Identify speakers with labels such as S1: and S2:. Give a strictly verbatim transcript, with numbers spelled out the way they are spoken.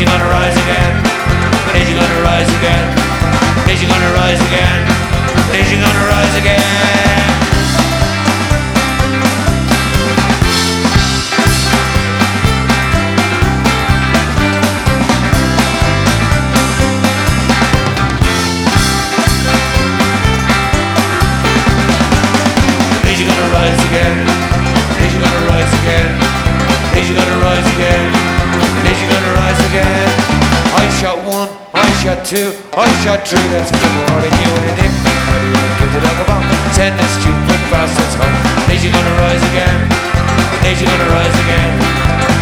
S1: nation gonna rise again. The nation gonna rise again. The nation gonna rise again. The nation gonna rise again. Nation gonna rise again. Nation gonna rise again. Nation gonna rise again. Nation gonna rise again. I shot one, I shot two, I shot three. That's people more than you and Nick. How do you get to talk about? Ten is stupid bastards home. Nation gonna rise again. Nation gonna rise again.